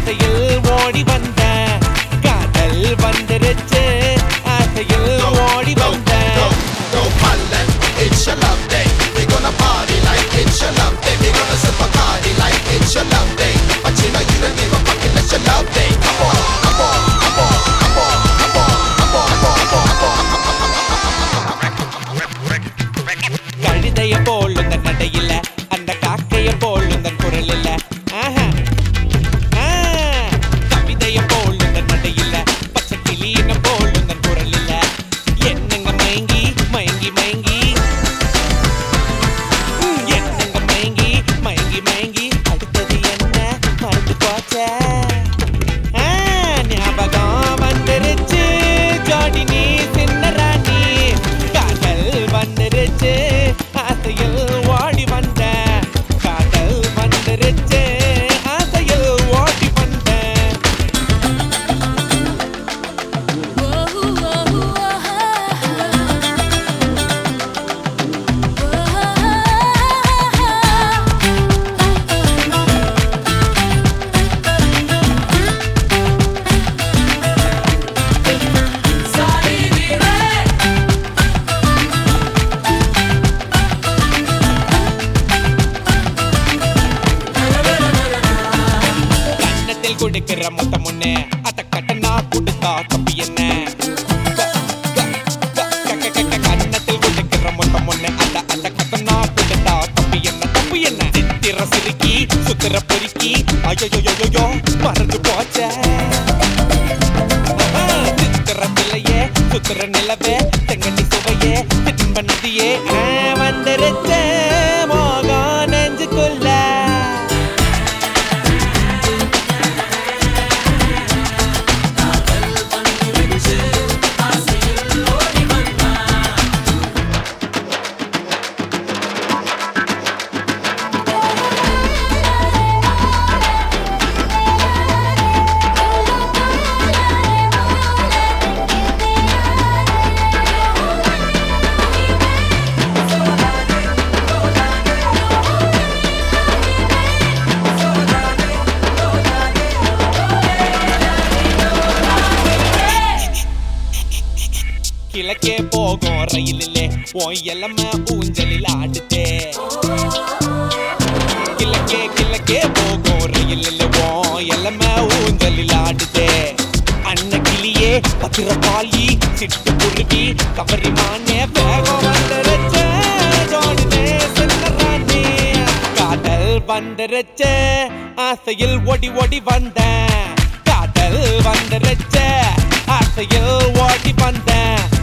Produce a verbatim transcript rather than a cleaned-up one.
ஆசையில் ஓடி வந்த காதல் வந்துருச்சு ஆசையில் ஓடி வந்த It's your love day. We gonna party like it's your love day. We gonna sip a party like it's your love day. But you know you don't give a fuck unless your love day. Come on, come on, come on, come on, come on, come on, come on, come on. கழுதைய போலும் தன் நடையில அந்த காக்கைய போலும் தன் குரல் இல்ல கவிதைய போலும் தன் நடையில பச்சை கிளியின போலும் தன் குரல் இல்ல என்னங்க மயங்கி மயங்கி மயங்கி என்னங்க மயங்கி மயங்கி மயங்கி அடுத்தது என்ன மறந்து போச்ச ஞாபகம் வந்துருச்சு ஜோடி நீ சின்ன ராணி காதல் வந்துருச்சு ஆசையில் ஓடி வந்த காதல் வந்துருச்சு ஆசையில் ஓடி வந்த கண்ணத்தில் கொடுக்கிற மொத்தம் ஒண்ணு அத கட்டனா கொடுத்தா தப்பி என்ன கண்ணத்தில் கொடுக்கிற மொத்தம் ஒண்ணு அத அத கட்டனா கொடுத்தா தப்பி என்ன தப்பி என்ன சித்திர சிரிக்கி சுத்திர பொறுக்கி ஐயோ மறந்து போச்ச சித்திர பிள்ளையே சுத்திர நிலவே தெங்கண்ணி சுவையே தின்ப நதியே வந்துருச்ச மோகம் நெஞ்சுக்குள்ள கிழக்கே போகும் ரயிலிலே போய் எல்லாமே ஊஞ்சலில் ஆடுதே கிழக்கே கிழக்கே போகும் ரயிலிலே போய் எல்லாமே ஊஞ்சலில் ஆடுதே அன்ன கிளியே பத்திரபாளி சிட்டு குருவி கவரி மானே வேகம் வந்துருச்சு ஜோடினே சின்ன ராணி காதல் வந்துருச்சு ஆசையில் ஓடி ஓடி வந்த காதல் வந்துருச்சு ஆசையில் ஓடி வந்த